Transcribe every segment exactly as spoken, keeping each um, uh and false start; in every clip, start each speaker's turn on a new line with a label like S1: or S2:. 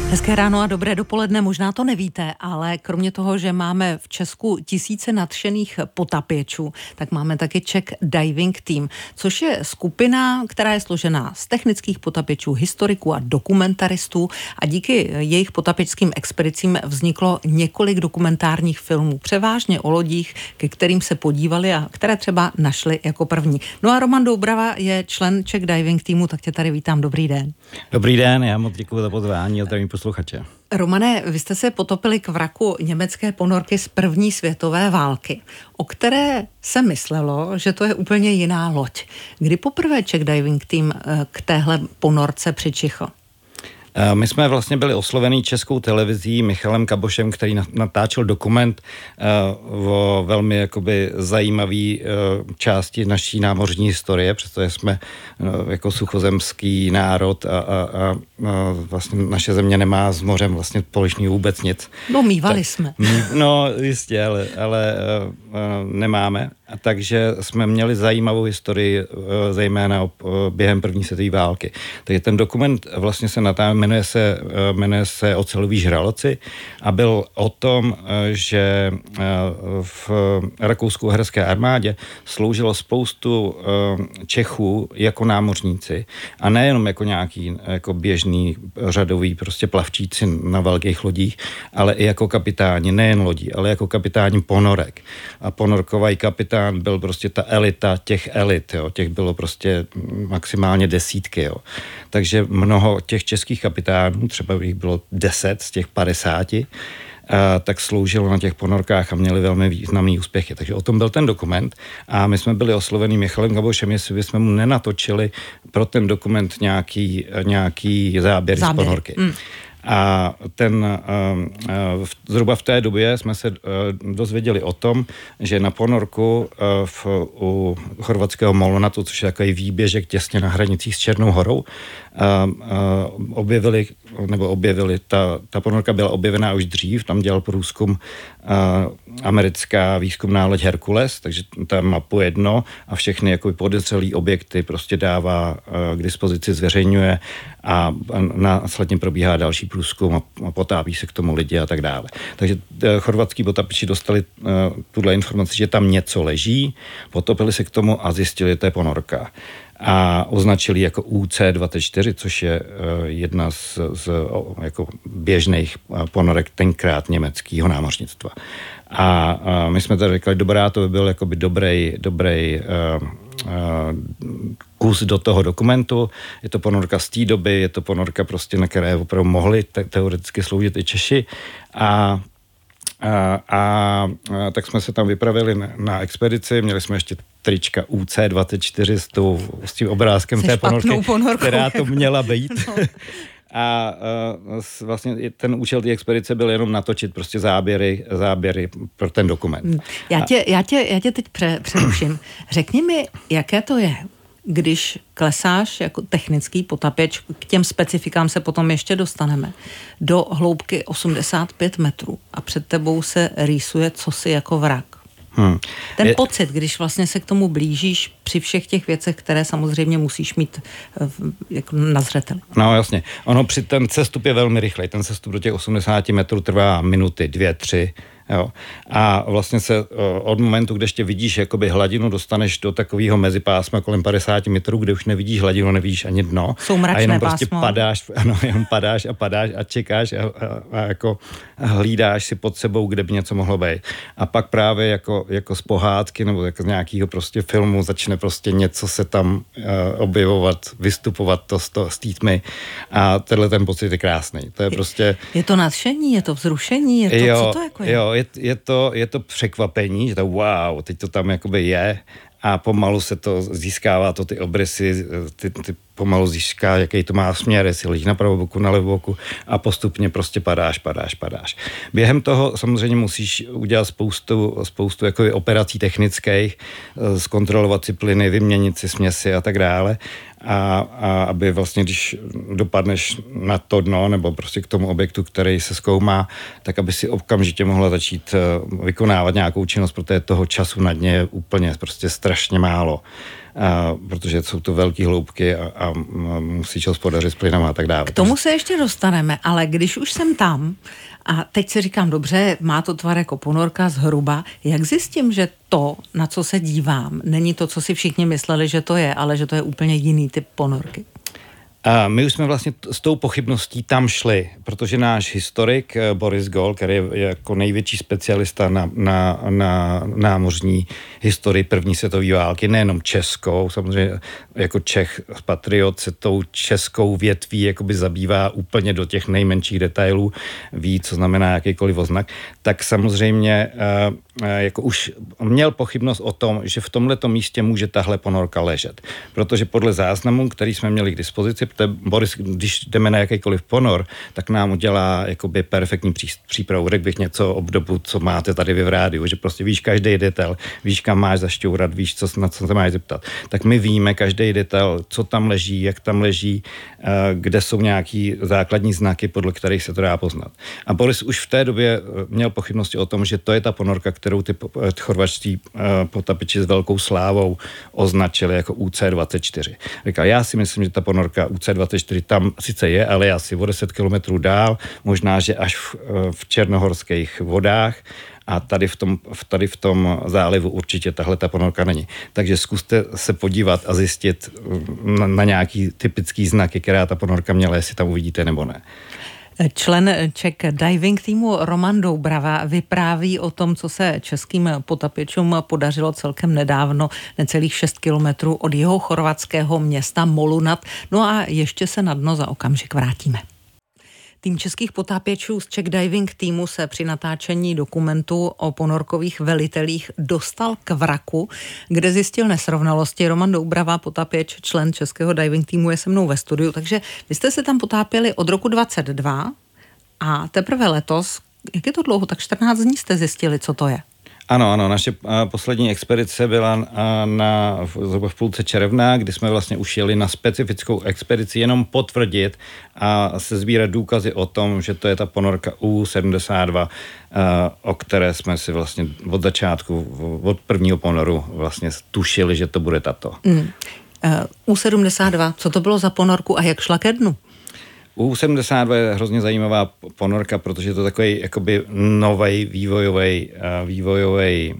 S1: Hezké ráno a dobré dopoledne, možná to nevíte, ale kromě toho, že máme v Česku tisíce nadšených potapěčů, tak máme taky Czech Diving Team, což je skupina, která je složená z technických potapěčů, historiků a dokumentaristů a díky jejich potapěčským expedicím vzniklo několik dokumentárních filmů, převážně o lodích, ke kterým se podívali a které třeba našli jako první. No a Roman Doubrava je člen Czech Diving Teamu, tak tě tady vítám, dobrý den.
S2: Dobrý den, já moc děkuji za pozvání a zdravím posluchače.
S1: Romane, vy jste se potopili k vraku německé ponorky z první světové války, o které se myslelo, že to je úplně jiná loď. Kdy poprvé Czech Diving Team k téhle ponorce přičichl?
S2: My jsme vlastně byli oslovený Českou televizí Michalem Kabošem, který natáčel dokument o velmi jakoby zajímavý části naší námořní historie, protože jsme jako suchozemský národ a, a, a vlastně naše země nemá s mořem vlastně společný vůbec nic.
S1: No mívali
S2: tak,
S1: jsme.
S2: No jistě, ale, ale nemáme. A takže jsme měli zajímavou historii, zejména během první světové války. Takže ten dokument vlastně se natáčel, jmenuje se, jmenuje se Oceloví žraloci a byl o tom, že v rakousko-uherské armádě sloužilo spoustu Čechů jako námořníci a nejenom jako nějaký jako běžný řadový prostě plavčíci na velkých lodích, ale i jako kapitáni, nejen lodí, ale jako kapitáni ponorek. A ponorkový kapitán byl prostě ta elita těch elit, jo. Těch bylo prostě maximálně desítky, jo. Takže mnoho těch českých kapitánů, třeba jich bylo deset z těch padesáti, a tak sloužilo na těch ponorkách a měli velmi významný úspěchy. Takže o tom byl ten dokument a my jsme byli oslovení Michalem Kabošem, jestli bychom mu nenatočili pro ten dokument nějaký, nějaký záběr, záběr z ponorky. Mm. A ten, zhruba v té době jsme se dozvěděli o tom, že na ponorku v, u chorvatského Molonatu, což je takový výběžek těsně na hranicích s Černou horou, objevili, nebo objevili, ta, ta ponorka byla objevená už dřív, tam dělal průzkum americká výzkumná loď Hercules, takže tam mapuje dno a všechny jako podezřelý objekty prostě dává k dispozici, zveřejňuje a následně probíhá další průzkum a potápí se k tomu lidi a tak dále. Takže chorvatský potapiči dostali tuhle informaci, že tam něco leží, potopili se k tomu a zjistili, že to je ponorka. A označili jako U C dvacet čtyři, což je jedna z, z jako běžných ponorek tenkrát německého námořnictva. A, a my jsme tady řekli, dobrá, to by byl jakoby dobrý, dobrý uh, uh, kus do toho dokumentu. Je to ponorka z té doby, je to ponorka prostě, na které opravdu mohli te- teoreticky sloužit i Češi. A A, a, a tak jsme se tam vypravili na, na expedici, měli jsme ještě trička U C dvacet čtyři s, tou, s tím obrázkem
S1: Se
S2: té ponorky,
S1: ponorkou,
S2: která to měla být.
S1: No.
S2: A, a vlastně ten účel té expedice byl jenom natočit prostě záběry, záběry pro ten dokument.
S1: Já tě, já tě, já tě teď pře, přeruším. Řekni mi, jaké to je, když klesáš jako technický potapěč, k těm specifikám se potom ještě dostaneme, do hloubky osmdesát pět metrů a před tebou se rýsuje cosi jako vrak. Hmm. Ten je... pocit, když vlastně se k tomu blížíš při všech těch věcech, které samozřejmě musíš mít jako na zřeteli.
S2: No jasně. Ono při ten cestup je velmi rychlej. Ten cestup do těch osmdesáti metrů trvá minuty, dvě, tři. Jo. A vlastně se od momentu, kde ještě vidíš jakoby hladinu, dostaneš do takového mezipásma kolem padesáti metrů, kde už nevidíš hladinu, nevidíš ani dno.
S1: Jsou mračné
S2: a jenom prostě
S1: pásmo.
S2: padáš, ano, jenom padáš a padáš a čekáš a, a, a jako hlídáš si pod sebou, kde by něco mohlo být. A pak právě jako, jako z pohádky nebo jako z nějakého prostě filmu začne prostě něco se tam uh, objevovat, vystupovat to z, to, z té tmy a tenhle ten pocit je krásný. To je prostě...
S1: Je to nadšení, je to vzrušení, je to,
S2: jo,
S1: co to jako je?
S2: Jo, Je, je, to, je to překvapení, že to wow, teď to tam jakoby je a pomalu se to získává, to ty obrysy, ty, ty pomalu získá, jaký to má směr, jestli leží na pravou boku, na levou boku a postupně prostě padáš, padáš, padáš. Během toho samozřejmě musíš udělat spoustu, spoustu jako operací technických, zkontrolovat si plyny, vyměnit si směsi a tak dále. A, a aby vlastně, když dopadneš na to dno nebo prostě k tomu objektu, který se zkoumá, tak aby si okamžitě mohla začít vykonávat nějakou činnost, protože toho času na dně je úplně prostě strašně málo. a, protože jsou to velké hloubky a, a musí čas podařit s plynama a tak dále.
S1: K tomu se ještě dostaneme, ale když už jsem tam a teď si říkám, dobře, má to tvar jako ponorka zhruba, jak zjistím, že to, na co se dívám, není to, co si všichni mysleli, že to je, ale že to je úplně jiný typ ponorky?
S2: A my už jsme vlastně t- s tou pochybností tam šli, protože náš historik Boris Gól, který je jako největší specialista na, na, na námořní historii první světové války, nejenom českou, samozřejmě jako Čech patriot se tou českou větví jakoby zabývá úplně do těch nejmenších detailů, ví, co znamená jakýkoliv oznak, tak samozřejmě jako už měl pochybnost o tom, že v tomhletom místě může tahle ponorka ležet. Protože podle záznamů, který jsme měli k dispozici, protože Boris, když jdeme na jakýkoliv ponor, tak nám udělá jakoby perfektní přípravu. Řekl bych něco obdobu, co máte tady vy v rádiu, že prostě víš každý detail, víš, kam máš zašťourat, víš, co, na co se máš zeptat. Tak my víme každý detail, co tam leží, jak tam leží, kde jsou nějaký základní znaky, podle kterých se to dá poznat. A Boris už v té době měl pochybnosti o tom, že to je ta ponorka, kterou ty chorvatští potapiči s velkou slávou označili jako U C dvacet čtyři. Říkal, já si myslím, že ta ponorka U C dvacet čtyři tam sice je, ale asi o deset kilometrů dál, možná, že až v, v černohorských vodách, a tady v tom, tady v tom zálivu určitě tahle ta ponorka není. Takže zkuste se podívat a zjistit na, na nějaký typický znaky, která ta ponorka měla, jestli tam uvidíte nebo ne.
S1: Člen Czech diving týmu Roman Doubrava vypráví o tom, co se českým potapičům podařilo celkem nedávno, necelých šest kilometrů od jeho chorvatského města Molunat. No a ještě se na dno za okamžik vrátíme. Tým českých potápěčů z Czech diving týmu se při natáčení dokumentu o ponorkových velitelích dostal k vraku, kde zjistil nesrovnalosti. Roman Doubrava, potápěč, člen českého diving týmu, je se mnou ve studiu, takže vy jste se tam potápěli od roku dvacet dva a teprve letos, jak je to dlouho, tak čtrnáct dní jste zjistili, co to je.
S2: Ano, ano, naše poslední expedice byla na, na, v půlce června, kdy jsme vlastně už jeli na specifickou expedici jenom potvrdit a se sbírat důkazy o tom, že to je ta ponorka U sedmdesát dva, o které jsme si vlastně od začátku, od prvního ponoru vlastně tušili, že to bude tato. Mm.
S1: U sedmdesát dva, co to bylo za ponorku a jak šla ke dnu?
S2: U sedmdesát dva je hrozně zajímavá ponorka, protože je to takový jakoby novej vývojový vývojový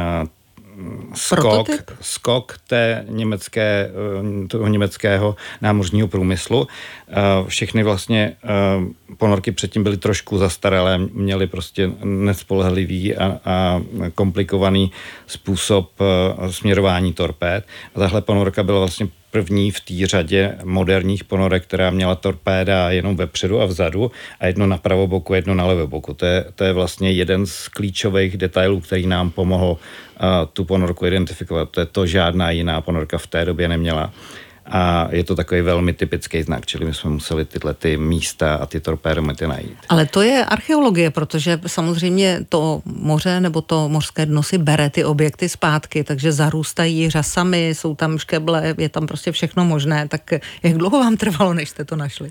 S2: skok, skok té německé, toho německého námořního průmyslu. Všechny vlastně ponorky předtím byly trošku zastaralé, měly prostě nespolehlivý a, a komplikovaný způsob směrování torpéd. A tahle ponorka byla vlastně první v té řadě moderních ponorek, která měla torpéda jenom vepředu a vzadu a jedno na pravoboku, jedno na levoboku. To je, to je vlastně jeden z klíčových detailů, který nám pomohl uh, tu ponorku identifikovat. To je to, žádná jiná ponorka v té době neměla. A je to takový velmi typický znak, čili my jsme museli tyhle ty místa a ty torpédomety najít.
S1: Ale to je archeologie, protože samozřejmě to moře nebo to mořské dno si bere ty objekty zpátky, takže zarůstají řasami, jsou tam škeble, je tam prostě všechno možné. Tak jak dlouho vám trvalo, než jste to našli?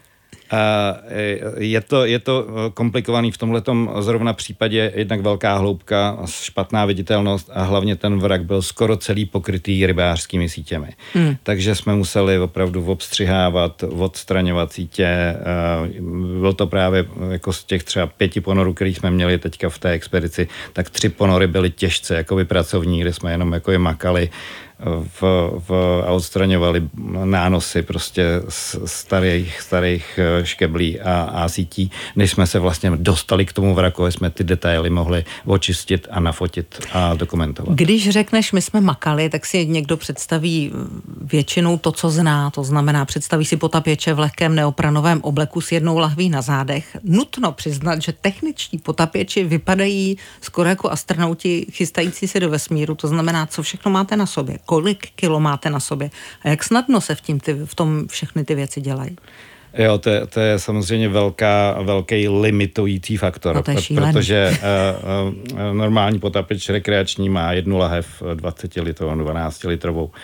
S2: Je to, je to komplikovaný v tomhletom zrovna případě, jednak velká hloubka, špatná viditelnost a hlavně ten vrak byl skoro celý pokrytý rybářskými sítěmi. Hmm. Takže jsme museli opravdu obstřihávat, odstraňovat sítě. Byl to právě jako z těch třeba pěti ponorů, který jsme měli teďka v té expedici, tak tři ponory byly těžce jako pracovní, kde jsme jenom jako je makali v, v, a odstraňovali nánosy prostě z starých, starých škeblí a, a sítí, než jsme se vlastně dostali k tomu vraku, jsme ty detaily mohli očistit a nafotit a dokumentovat.
S1: Když řekneš, my jsme makali, tak si někdo představí většinou to, co zná, to znamená, představí si potapěče v lehkém neopranovém obleku s jednou lahví na zádech. Nutno přiznat, že techničtí potapěči vypadají skoro jako astronauti chystající se do vesmíru, to znamená, co všechno máte na sobě, kolik kilo máte na sobě a jak snadno se v, tím ty, v tom všechny ty věci dělají.
S2: Jo, to je, to je samozřejmě velká, velký limitující faktor,
S1: no
S2: protože uh, uh, normální potapič rekreační má jednu lahev dvacet litrů, dvanáct litrovou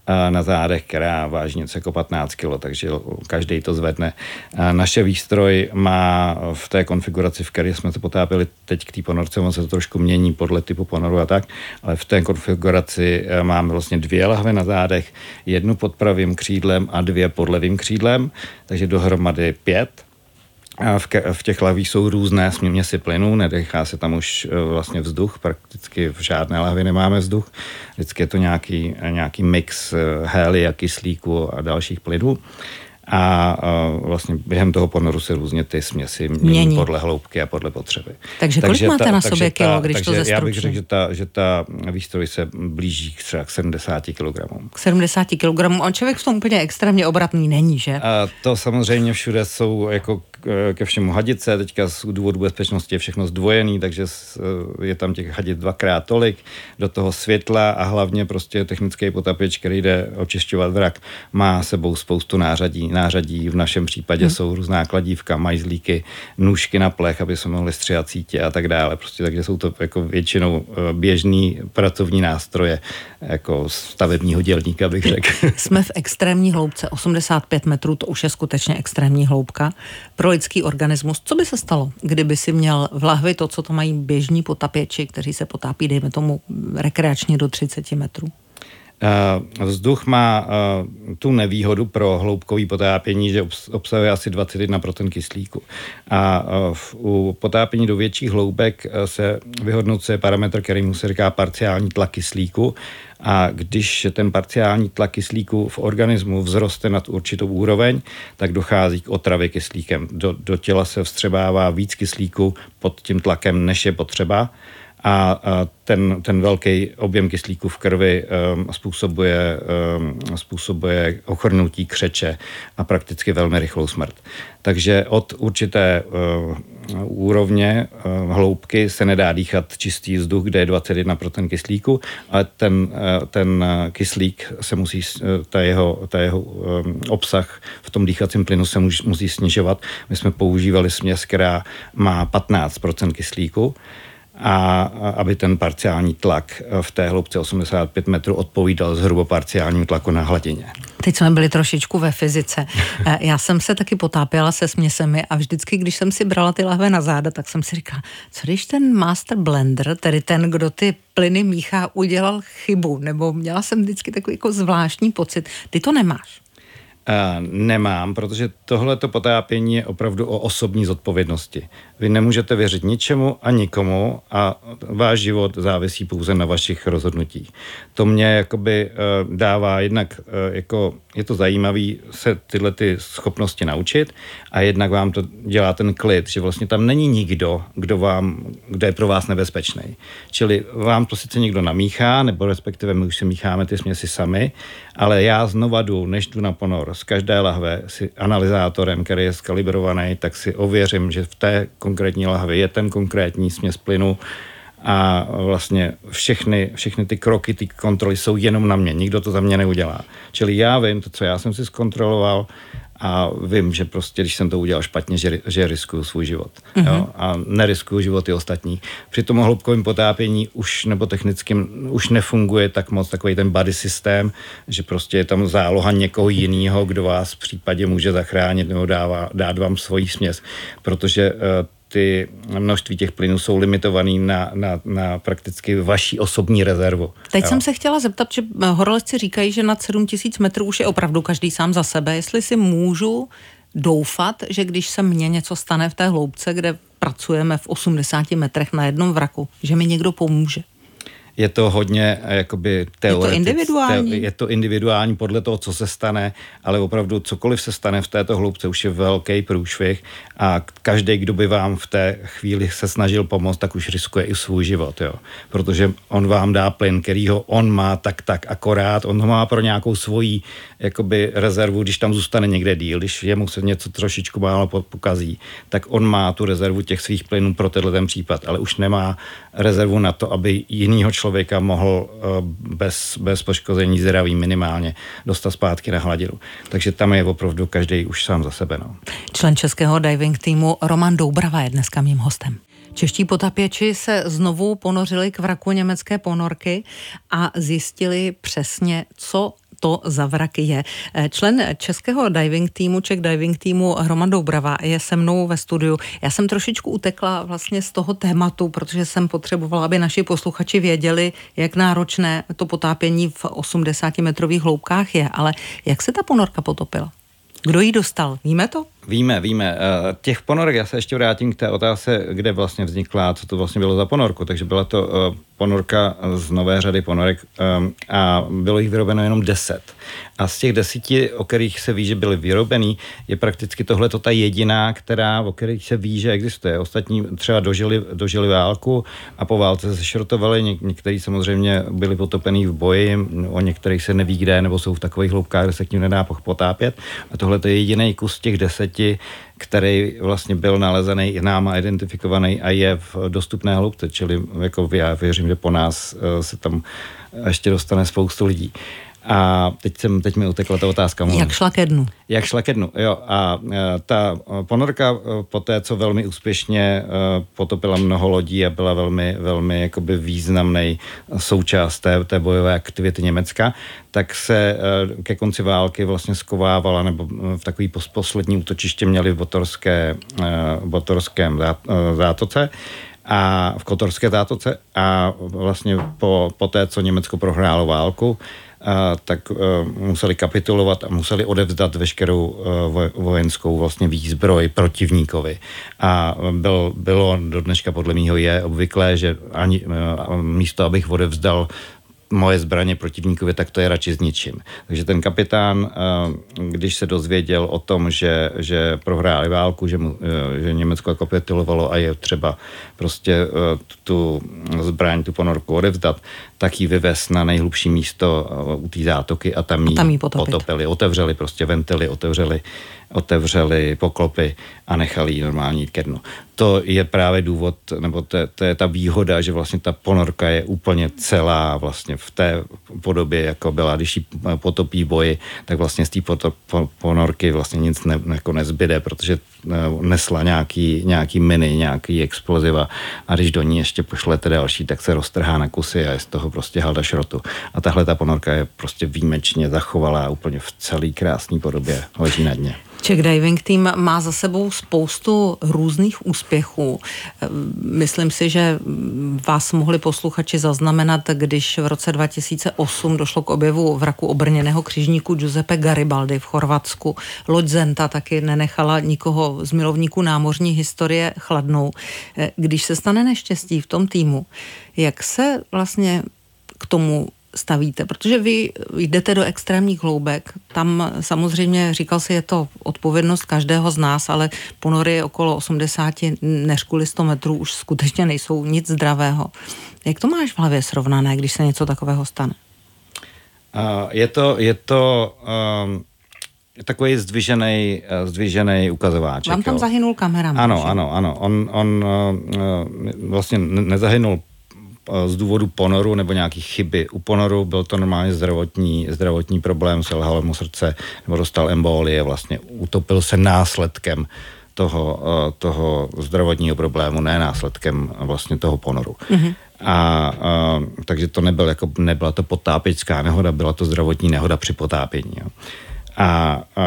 S2: na zádech, která váží něco jako patnáct kilo, takže každý to zvedne. Naše výstroj má v té konfiguraci, v které jsme se potápěli teď k té ponorce, on se to trošku mění podle typu ponoru a tak, ale v té konfiguraci máme vlastně dvě lahve na zádech, jednu pod pravým křídlem a dvě pod levým křídlem, takže dohromady pět. A v, ke, v těch lahvích jsou různé směsi plynů, nedechá se tam už vlastně vzduch, prakticky v žádné lahvi nemáme vzduch, vždycky je to nějaký, nějaký mix hélia, kyslíku a dalších plynů. A, a vlastně během toho ponoru se různě ty směsi mění, mění podle hloubky a podle potřeby.
S1: Takže kolik takže máte ta, na sobě kilo, když
S2: takže
S1: to zestručím?
S2: Já bych řekl, že ta, že ta výstroj se blíží k třeba k sedmdesáti kilogramům.
S1: K sedmdesáti kilogramům. A člověk v tom úplně extrémně obratný není, že?
S2: A to samozřejmě všude jsou jako ke všemu hadice, teďka z důvodu bezpečnosti je všechno zdvojený, takže je tam těch hadit dvakrát tolik, do toho světla a hlavně prostě technický potapič, který jde očišťovat vrak, má sebou spoustu nářadí. Nářadí v našem případě hmm. jsou různá kladívka, majzlíky, nůžky na plech, aby se mohli stříhat sítě a tak dále. Prostě takže jsou to jako většinou běžný pracovní nástroje, jako stavebního dělníka, bych řekl.
S1: Jsme v extrémní hloubce, osmdesát pět metrů, to už je skutečně extrémní hloubka pro lidský organismus. Co by se stalo, kdyby si měl v lahvi to, co to mají běžní potapěči, kteří se potápí, dejme tomu, rekreačně do třiceti metrů?
S2: Vzduch má tu nevýhodu pro hloubkový potápění, že obsahuje asi dvacet jedna procent kyslíku. A u potápění do větších hloubek se vyhodnocuje parametr, který mu se říká parciální tlak kyslíku. A když ten parciální tlak kyslíku v organismu vzroste nad určitou úroveň, tak dochází k otravě kyslíkem. Do, do těla se vstřebává víc kyslíku pod tím tlakem, než je potřeba. A ten, ten velký objem kyslíku v krvi um, způsobuje, um, způsobuje ochrnutí křeče a prakticky velmi rychlou smrt. Takže od určité uh, úrovně uh, hloubky se nedá dýchat čistý vzduch, kde je dvacet jedna procent kyslíku, ale ten, uh, ten kyslík se musí, uh, ta jeho, ta jeho um, obsah v tom dýchacím plynu se musí, musí snižovat. My jsme používali směs, která má patnáct procent kyslíku, a aby ten parciální tlak v té hloubce osmdesát pět metrů odpovídal zhruba parciálnímu tlaku na hladině.
S1: Teď jsme byli trošičku ve fyzice. Já jsem se taky potápěla se směsemi a vždycky, když jsem si brala ty lahve na záda, tak jsem si říkala, co když ten master blender, tedy ten, kdo ty plyny míchá, udělal chybu, nebo měla jsem vždycky takový jako zvláštní pocit. Ty to nemáš?
S2: Uh, nemám, protože tohleto potápění je opravdu o osobní zodpovědnosti. Vy nemůžete věřit ničemu a nikomu a váš život závisí pouze na vašich rozhodnutích. To mě jakoby uh, dává jednak, uh, jako je to zajímavý se tyhle ty schopnosti naučit a jednak vám to dělá ten klid, že vlastně tam není nikdo, kdo vám, kdo je pro vás nebezpečný. Čili vám to sice někdo namíchá, nebo respektive my už si mícháme ty směsi sami, ale já znova jdu, než jdu na ponor, z každé lahve si analyzátorem, který je skalibrovaný, tak si ověřím, že v té konkrétní lahvi je ten konkrétní směs plynu a vlastně všechny, všechny ty kroky, ty kontroly jsou jenom na mě. Nikdo to za mě neudělá. Čili já vím to, co já jsem si zkontroloval a vím, že prostě, když jsem to udělal špatně, že, že riskuju svůj život. Mm-hmm. Jo? A neriskuju životy ostatních. Při tom hloubkovém potápění už nebo technickým už nefunguje tak moc takový ten buddy systém, že prostě je tam záloha někoho jiného, kdo vás v případě může zachránit nebo dává, dát vám svoji směs. Protože uh, ty množství těch plynů jsou limitovaný na, na, na prakticky vaší osobní rezervu.
S1: Teď jo. jsem se chtěla zeptat, že horolezci říkají, že nad sedm tisíc metrů už je opravdu každý sám za sebe. Jestli si můžu doufat, že když se mně něco stane v té hloubce, kde pracujeme v osmdesáti metrech na jednom vraku, že mi někdo pomůže.
S2: Je to hodně jakoby teoretické.
S1: Je to individuální?
S2: Je to individuální podle toho, co se stane, ale opravdu cokoliv se stane v této hloubce už je velký průšvih a každý, kdo by vám v té chvíli se snažil pomoct, tak už riskuje i svůj život, jo. Protože on vám dá plyn, který ho on má tak tak akorát, on ho má pro nějakou svoji jakoby rezervu, když tam zůstane někde díl, když jemu se něco trošičku málo pokazí, tak on má tu rezervu těch svých plynů pro tenhle ten případ, ale už nemá rezervu na to, aby jinýho člověka mohl bez, bez poškození zdraví minimálně dostat zpátky na hladinu. Takže tam je opravdu každý už sám za sebe. No.
S1: Člen českého diving týmu Roman Doubrava je dneska mým hostem. Čeští potapěči se znovu ponořili k vraku německé ponorky a zjistili přesně, co to za vrak je. Člen českého diving týmu, Czech diving týmu Roman Doubrava je se mnou ve studiu. Já jsem trošičku utekla vlastně z toho tématu, protože jsem potřebovala, aby naši posluchači věděli, jak náročné to potápění v osmdesátimetrových hloubkách je. Ale jak se ta ponorka potopila? Kdo ji dostal? Víme to?
S2: Víme, víme. Těch ponorek, já se ještě vrátím k té otázce, kde vlastně vznikla, co to vlastně bylo za ponorku. Takže byla to ponorka z nové řady ponorek a bylo jich vyrobeno jenom deset. A z těch deseti, o kterých se ví, že byly vyrobený, je prakticky tohleto ta jediná, která, o kterých se ví, že existuje. Ostatní třeba dožili, dožili válku a po válce se šrotovali. Něk, někteří samozřejmě byli potopený v boji, o některých se neví kde, nebo jsou v takových hloubkách, kde se k ním nedá potápět. A tohle je jediný kus těch deseti, který vlastně byl nalezený náma identifikovaný a je v dostupné hloubce, čili jako já věřím, že po nás se tam ještě dostane spoustu lidí. A teď, jsem, teď mi utekla ta otázka.
S1: Jak šla ke dnu?
S2: Jak šla ke dnu, jo. A ta ponorka po té, co velmi úspěšně potopila mnoho lodí a byla velmi, velmi jakoby významný součást té, té bojové aktivity Německa, tak se ke konci války vlastně skovávala, nebo v takový poslední útočiště měli v Botorské, Botorském zátoce, a v Kotorské zátoce a vlastně po, po té, co Německo prohrálo válku, a tak uh, museli kapitulovat a museli odevzdat veškerou uh, vojenskou vlastně výzbroj protivníkovi. A byl, bylo do dneška podle mýho je obvyklé, že ani uh, místo, abych odevzdal moje zbraně protivníkovi, tak to je radši zničím. Takže ten kapitán, když se dozvěděl o tom, že, že prohráli válku, že, mu, že Německo kapitulovalo a je třeba prostě tu zbraň, tu ponorku odevzdat, tak ji vyvez na nejhlubší místo u té zátoky a tam ji,
S1: tam ji
S2: potopili. Otevřeli prostě ventily, otevřeli otevřeli poklopy a nechali ji normálně jít ke dnu. To je právě důvod, nebo to, to je ta výhoda, že vlastně ta ponorka je úplně celá vlastně v té podobě, jako byla, když ji potopí boji, tak vlastně z té ponorky vlastně nic ne, jako nezbyde, protože nesla nějaký, nějaký miny, nějaký exploziva a když do ní ještě pošlete další, tak se roztrhá na kusy a je z toho prostě halda šrotu. A tahle ta ponorka je prostě výjimečně zachovalá úplně v celý krásný podobě, leží na dně.
S1: Czech Diving Team má za sebou spoustu různých úspěchů. Myslím si, že vás mohli posluchači zaznamenat, když v roce dva tisíce osm došlo k objevu vraku obrněného křižníku Giuseppe Garibaldi v Chorvatsku. Loď Zenta taky nenechala nikoho z milovníků námořní historie chladnou. Když se stane neštěstí v tom týmu, jak se vlastně k tomu stavíte? Protože vy jdete do extrémních hloubek, tam samozřejmě, říkal si, je to odpovědnost každého z nás, ale ponory okolo osmdesát, neřkuli sto metrů už skutečně nejsou nic zdravého. Jak to máš v hlavě srovnané, když se něco takového stane?
S2: Uh, je to, je to um, takový zdvižený, zdvižený ukazováček.
S1: Vám tam
S2: jo.
S1: zahynul kameraman.
S2: Ano,
S1: že?
S2: ano, ano. On, on uh, vlastně nezahynul z důvodu ponoru nebo nějaký chyby. U ponoru byl to normálně zdravotní, zdravotní problém, selhalo mu srdce nebo dostal embolie, vlastně utopil se následkem toho, toho zdravotního problému, ne následkem vlastně toho ponoru. Mm-hmm. A, a takže to nebyl jako, nebyla to potápěčská nehoda, byla to zdravotní nehoda při potápění. Jo. A, a,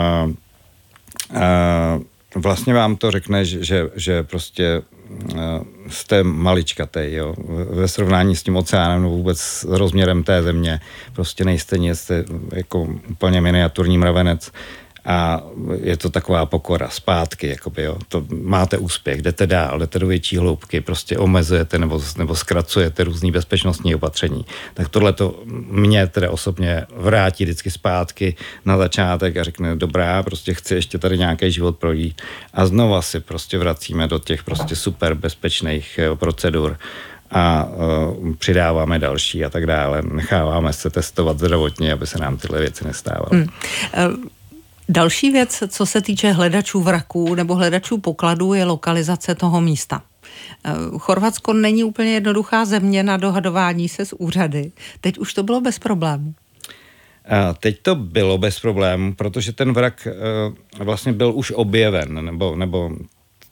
S2: a vlastně vám to řekne, že, že, že prostě jste maličkatej, jo. Ve srovnání s tím oceánem, no vůbec s rozměrem té země, prostě nejste nic, jste jako úplně miniaturní mravenec a je to taková pokora zpátky, jakoby, jo. To máte úspěch, jdete dál, jdete do větší hloubky, prostě omezujete nebo, nebo zkracujete různý bezpečnostní opatření. Tak tohle to mě teda osobně vrátí vždycky zpátky na začátek a řekne, dobrá, prostě chci ještě tady nějaký život projít. A znova si prostě vracíme do těch prostě super bezpečných procedur a uh, přidáváme další a tak dále. Necháváme se testovat zdravotně, aby se nám tyhle věci nestávaly. Hmm. Uh...
S1: Další věc, co se týče hledačů vraků nebo hledačů pokladů, je lokalizace toho místa. Chorvatsko není úplně jednoduchá země na dohadování se s úřady. Teď už to bylo bez problémů.
S2: A teď to bylo bez problémů, protože ten vrak vlastně byl už objeven, nebo, nebo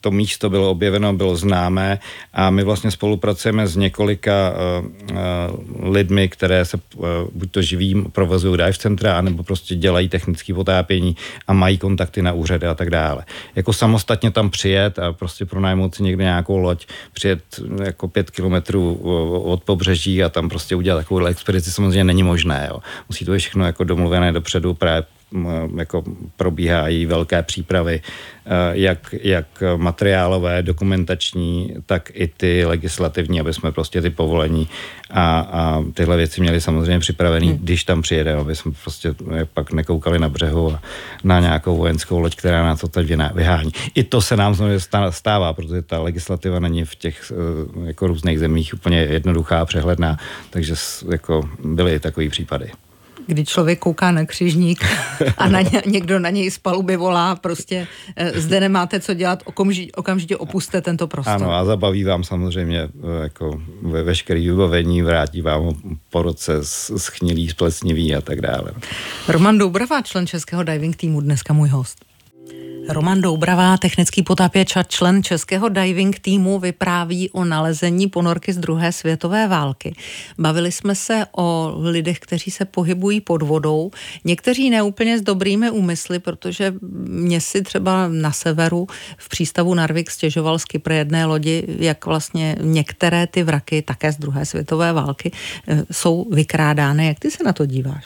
S2: to místo bylo objeveno, bylo známé a my vlastně spolupracujeme s několika lidmi, které se buď to živým provozují dive centra, anebo prostě dělají technické potápění a mají kontakty na úřady a tak dále. Jako samostatně tam přijet a prostě pronajmout si někde nějakou loď, přijet jako pět kilometrů od pobřeží a tam prostě udělat takovou expedici samozřejmě není možné. Jo. Musí to být všechno jako domluvené dopředu, právě jako probíhají velké přípravy, jak, jak materiálové, dokumentační, tak i ty legislativní, aby jsme prostě ty povolení a, a tyhle věci měli samozřejmě připravený, hmm. když tam přijedeme, aby jsme prostě pak nekoukali na břehu a na nějakou vojenskou loď, která nás to teď vyhání. I to se nám stává, protože ta legislativa není v těch jako různých zemích úplně jednoduchá a přehledná, takže jako byly i takový případy.
S1: Kdy člověk kouká na křižník a na ně, někdo na něj z paluby volá, prostě zde nemáte co dělat, okamžitě, okamžitě opuste tento prostor.
S2: Ano, a zabaví vám samozřejmě jako ve veškerý vybavení, vrátí vám ho po roce schnilý, splesnivý a tak dále.
S1: Roman Doubrava, člen českého diving týmu, dneska můj host. Roman Doubrava, technický potápěč a člen českého diving týmu, vypráví o nalezení ponorky z druhé světové války. Bavili jsme se o lidech, kteří se pohybují pod vodou, někteří neúplně s dobrými úmysly, protože mě si třeba na severu v přístavu Narvik stěžoval skipr jedné lodi, jak vlastně některé ty vraky, také z druhé světové války, jsou vykrádány. Jak ty se na to díváš?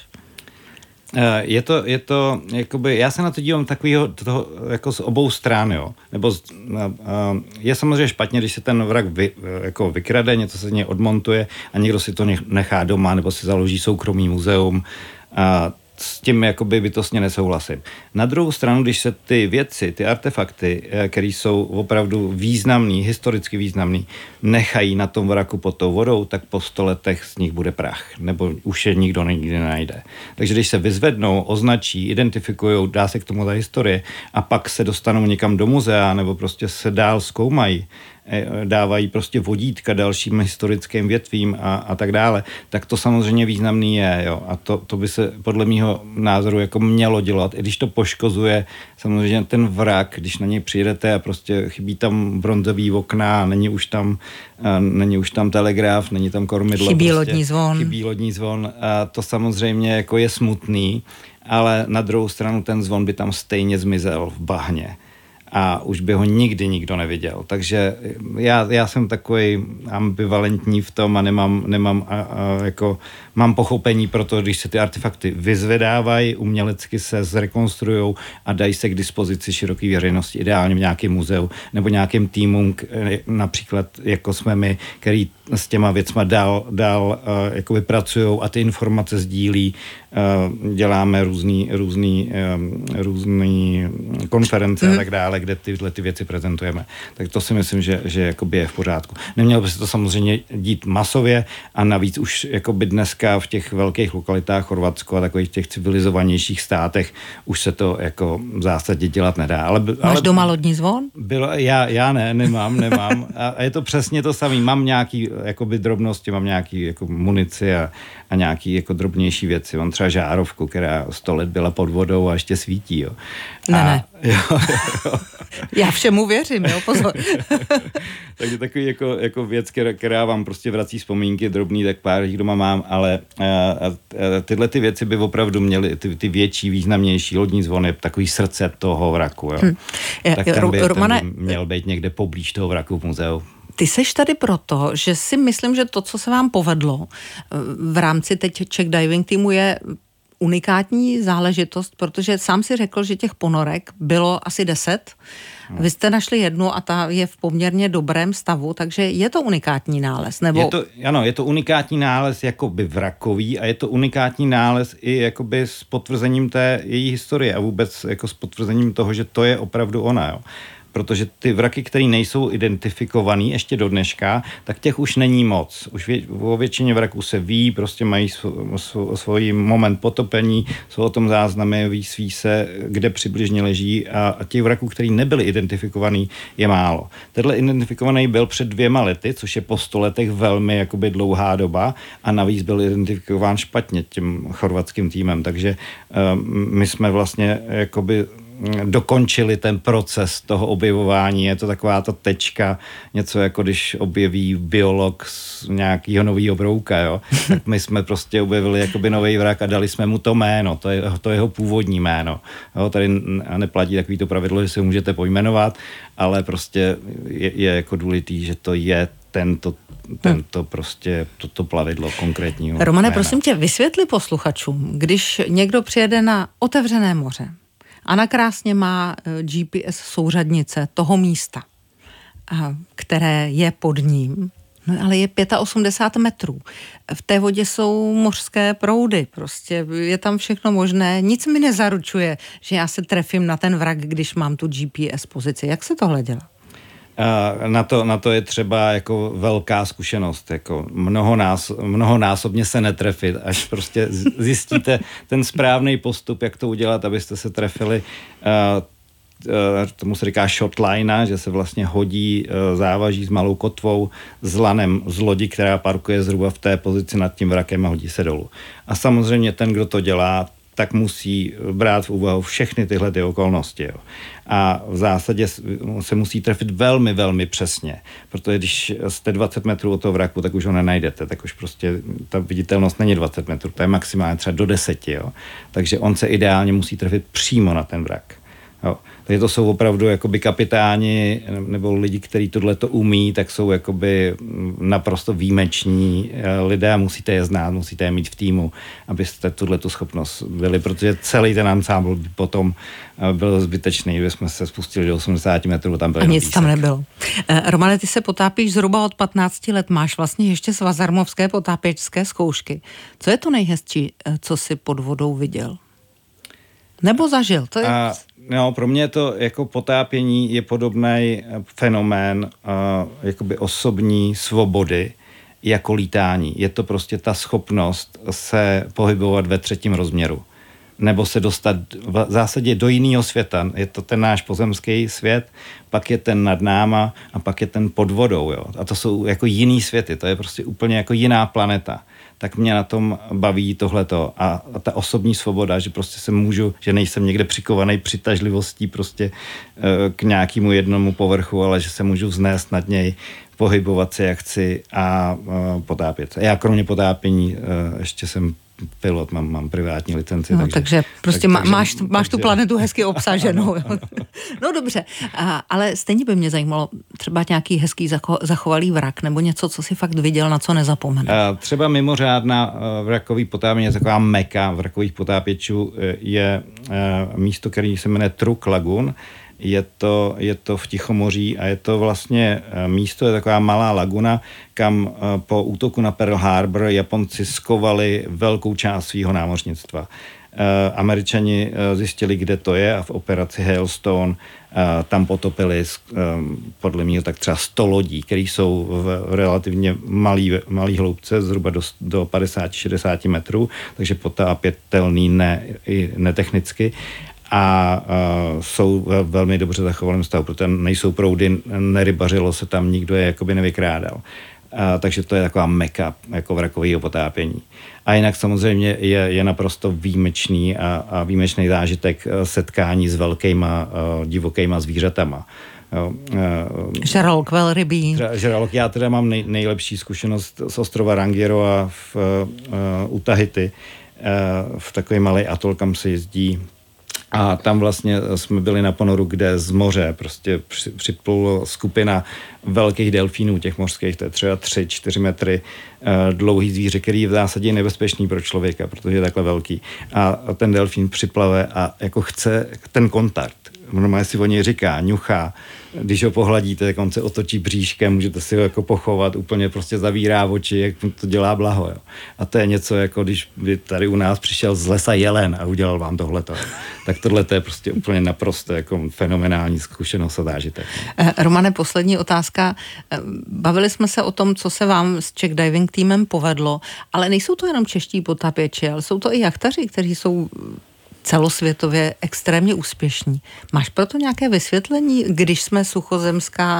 S2: Je to, je to, jakoby, já se na to dívám takovýho, toho, jako z obou stran, jo. Nebo z, je samozřejmě špatně, když se ten vrak vy, jako vykrade, něco se z něj odmontuje a někdo si to nechá doma, nebo si založí soukromý muzeum. A s tím jakoby bytostně nesouhlasím. Na druhou stranu, když se ty věci, ty artefakty, které jsou opravdu významný, historicky významný, nechají na tom vraku pod tou vodou, tak po sto letech z nich bude prach, nebo už je nikdo nikdy nenajde. Takže když se vyzvednou, označí, identifikujou, dá se k tomu ta historie a pak se dostanou někam do muzea, nebo prostě se dál zkoumají, dávají prostě vodítka dalším historickým větvím a, a tak dále, tak to samozřejmě významný je, jo. A to, to by se podle mýho názoru jako mělo dělat, i když to poškozuje samozřejmě ten vrak, když na něj přijedete a prostě chybí tam bronzový okna, není už tam, není už tam telegraf, není tam kormidlo.
S1: Chybí
S2: prostě,
S1: lodní zvon.
S2: Chybí lodní zvon a to samozřejmě jako je smutný, ale na druhou stranu ten zvon by tam stejně zmizel v bahně. A už by ho nikdy nikdo neviděl. Takže já, já jsem takový ambivalentní v tom a nemám, nemám a, a, jako, mám pochopení pro to, když se ty artefakty vyzvedávají, umělecky se zrekonstruujou a dají se k dispozici široké veřejnosti, ideálně v nějakém muzeu nebo nějakým týmům, například jako jsme my, který s těma věcma dál, dál uh, jakoby pracujou a ty informace sdílí. Uh, děláme různý, různý, um, různý konference mm. a tak dále, kde tyhle ty věci prezentujeme. Tak to si myslím, že, že jakoby je v pořádku. Nemělo by se to samozřejmě dít masově a navíc už jakoby dneska v těch velkých lokalitách Chorvatsko a takových těch civilizovanějších státech už se to jako v zásadě dělat nedá. Ale,
S1: Máš
S2: ale
S1: doma lodní zvon?
S2: Bylo, já, já ne, nemám, nemám. A je to přesně to samé. Mám nějaký jakoby drobnosti, mám nějaký jako munici a, a nějaký jako drobnější věci. Mám třeba žárovku, která sto let byla pod vodou a ještě svítí. Jo.
S1: Ne,
S2: a,
S1: ne.
S2: Jo, jo.
S1: Já všemu věřím, jo, pozor.
S2: Takže takový jako, jako věc, která, která vám prostě vrací vzpomínky, drobný, tak pár jich doma mám, ale a, a, a tyhle ty věci by opravdu měly, ty, ty větší, významnější lodní zvon je takový srdce toho vraku. Jo. Hmm. Tak ten by,
S1: Romane,
S2: ten by měl být někde poblíž toho vraku v muzeu.
S1: Ty seš tady proto, že si myslím, že to, co se vám povedlo v rámci teď Czech Diving týmu je unikátní záležitost, protože sám si řekl, že těch ponorek bylo asi deset. Vy jste našli jednu a ta je v poměrně dobrém stavu, takže je to unikátní nález, nebo?
S2: Je to, ano, je to unikátní nález jakoby vrakový a je to unikátní nález i jakoby s potvrzením té její historie a vůbec jako s potvrzením toho, že to je opravdu ona, jo. Protože ty vraky, které nejsou identifikovaný ještě do dneška, tak těch už není moc. Už vě, o většině vraků se ví, prostě mají svo, svo, svůj moment potopení, jsou o tom záznamy, ví, ví se, kde přibližně leží a, a těch vraků, který nebyly identifikovaný, je málo. Tenhle identifikovaný byl před dvěma lety, což je po sto letech velmi jakoby dlouhá doba a navíc byl identifikován špatně tím chorvatským týmem, takže um, my jsme vlastně jakoby dokončili ten proces toho objevování. Je to taková ta tečka, něco jako když objeví biolog z nějakého nového brouka, jo. Tak my jsme prostě objevili jakoby nový vrak a dali jsme mu to jméno, to je to jeho původní jméno. Jo, tady neplatí takový to pravidlo, že si ho můžete pojmenovat, ale prostě je, je jako důležitý, že to je tento tento prostě, toto plavidlo konkrétního.
S1: Romane,
S2: jména.
S1: Prosím tě, vysvětli posluchačům, když někdo přijede na otevřené moře a nakrásně má G P S souřadnice toho místa, které je pod ním, no ale je osmdesát pět metrů. V té vodě jsou mořské proudy, prostě je tam všechno možné. Nic mi nezaručuje, že já se trefím na ten vrak, když mám tu G P S pozici. Jak se tohle dělá?
S2: Na to, na to je třeba jako velká zkušenost, jako mnohonás, mnohonásobně se netrefit, až prostě zjistíte ten správný postup, jak to udělat, abyste se trefili. Tomu se říká shotline, že se vlastně hodí závaží s malou kotvou s lanem z lodi, která parkuje zhruba v té pozici nad tím vrakem a hodí se dolů. A samozřejmě ten, kdo to dělá, tak musí brát v úvahu všechny tyhle ty okolnosti. Jo. A v zásadě se musí trefit velmi, velmi přesně, protože když jste dvacet metrů od toho vraku, tak už ho nenajdete, tak už prostě ta viditelnost není dvacet metrů, to je maximálně třeba do deseti. Jo. Takže on se ideálně musí trefit přímo na ten vrak. Jo. Takže to jsou opravdu jakoby kapitáni nebo lidi, kteří tohleto umí, tak jsou jakoby naprosto výjimeční lidé a musíte je znát, musíte je mít v týmu, abyste tuhletu schopnost byli, protože celý ten ansámbl by potom byl zbytečný, kdyby jsme se spustili do osmdesát metrů, tam byl
S1: a nic
S2: písek.
S1: Tam nebylo. Romane, ty se potápíš zhruba od patnácti let, máš vlastně ještě svazarmovské potápěčské zkoušky. Co je to nejhezčí, co jsi pod vodou viděl? Nebo zažil? To je...
S2: A, no, pro mě to jako potápění je podobný fenomén uh, jakoby osobní svobody jako lítání. Je to prostě ta schopnost se pohybovat ve třetím rozměru. Nebo se dostat v zásadě do jiného světa. Je to ten náš pozemský svět, pak je ten nad náma a pak je ten pod vodou. Jo. A to jsou jako jiný světy. To je prostě úplně jako jiná planeta. Tak mě na tom baví tohleto a, a ta osobní svoboda, že prostě se můžu, že nejsem někde přikovaný přitažlivostí prostě e, k nějakému jednomu povrchu, ale že se můžu vznést nad něj, pohybovat se jak chci a e, potápět. Já kromě potápění e, ještě jsem pilot, mám, mám privátní licenci.
S1: No,
S2: takže,
S1: takže prostě tak, má, takže, máš, máš takže, tu planetu hezky obsaženou.
S2: Ano, ano.
S1: No dobře, a, ale stejně by mě zajímalo třeba nějaký hezký zacho, zachovalý vrak nebo něco, co si fakt viděl, na co nezapomeneš.
S2: Třeba mimořádná vrakový potápění, taková meka vrakových potápěčů je místo, který se jmenuje Truk Lagoon. Je to, je to v Tichomoří a je to vlastně místo, je taková malá laguna, kam po útoku na Pearl Harbor Japonci skovali velkou část svého námořnictva. Američani zjistili, kde to je a v operaci Hailstone tam potopili podle mě tak třeba sto lodí, které jsou v relativně malý, malý hloubce, zhruba do, do padesát šedesát metrů, takže potápětelný ne, i netechnicky. A uh, jsou ve velmi dobře zachovaném stavu, protože nejsou proudy, nerybařilo se tam, nikdo je jakoby nevykrádal. Uh, takže to je taková meka jako vrakového potápění. A jinak samozřejmě je, je naprosto výjimečný a, a výjimečný zážitek setkání s velkýma uh, divokýma zvířatama. Uh,
S1: žralok, velrybí.
S2: Žralok, já teda mám nej, nejlepší zkušenost z ostrova Rangiroa v, uh, u Tahiti, uh, v takový malý atol, kam se jezdí. A tam vlastně jsme byli na ponoru, kde z moře prostě připlula skupina velkých delfínů, těch mořských, to je třeba tři čtyři metry dlouhý zvíře, který je v zásadě nebezpečný pro člověka, protože je takhle velký. A ten delfín připlave a jako chce ten kontakt. Normálně si o něj říká, ňuchá, když ho pohladíte, tak on se otočí bříškem, můžete si ho jako pochovat, úplně prostě zavírá oči, jak to dělá blaho. Jo. A to je něco, jako když by tady u nás přišel z lesa jelen a udělal vám tohleto. Tak tohle je prostě úplně naprosto jako fenomenální zkušenost a zážitek.
S1: Romane, poslední otázka. Bavili jsme se o tom, co se vám s Czech Diving týmem povedlo, ale nejsou to jenom čeští potápěči, ale jsou to i jachtaři, kteří jsou celosvětově extrémně úspěšní. Máš proto nějaké vysvětlení, když jsme suchozemská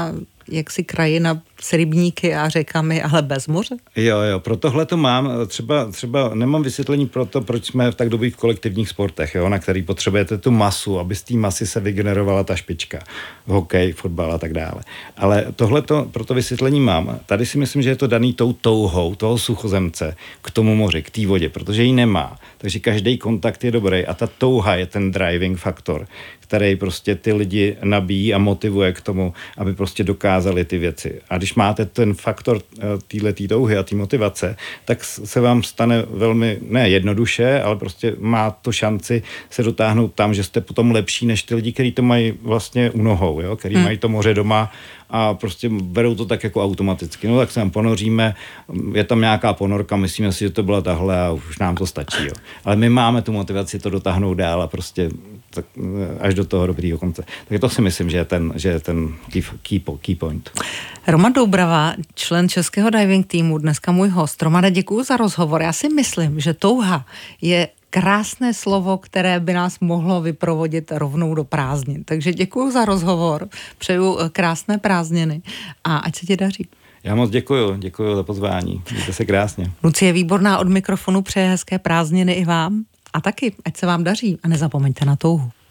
S1: jaksi krajina s rybníky a řekami, ale bez moře?
S2: Jo, jo, pro tohle to mám, třeba, třeba nemám vysvětlení pro to, proč jsme v tak dobrých kolektivních sportech, jo, na který potřebujete tu masu, aby z té masy se vygenerovala ta špička, hokej, fotbal a tak dále. Ale tohle to, pro to vysvětlení mám. Tady si myslím, že je to daný tou touhou toho suchozemce k tomu moři, k té vodě, protože ji nemá. Takže každý kontakt je dobrý a ta touha je ten driving faktor, který prostě ty lidi nabíjí a motivuje k tomu, aby prostě dokázali ty věci. A když máte ten faktor téhletý touhy a té motivace, tak se vám stane velmi, ne jednoduše, ale prostě má to šanci se dotáhnout tam, že jste potom lepší než ty lidi, kteří to mají vlastně u nohou, jo? Který hmm. mají to moře doma a prostě berou to tak jako automaticky. No tak se tam ponoříme, je tam nějaká ponorka, myslíme si, že to byla tahle a už nám to stačí. Jo. Ale my máme tu motivaci to dotáhnout dál a prostě tak, až do toho dobrýho konce. Takže to si myslím, že je ten, že je ten key, key, key point.
S1: Roman Doubrava, člen českého diving týmu, dneska můj host. Romane, děkuju za rozhovor. Já si myslím, že touha je krásné slovo, které by nás mohlo vyprovodit rovnou do prázdnin. Takže děkuju za rozhovor, přeju krásné prázdniny a ať se ti daří.
S2: Já moc děkuju, děkuju za pozvání. Mějte se krásně.
S1: Lucie Výborná od mikrofonu přeje hezké prázdniny i vám a taky, ať se vám daří a nezapomeňte na touhu.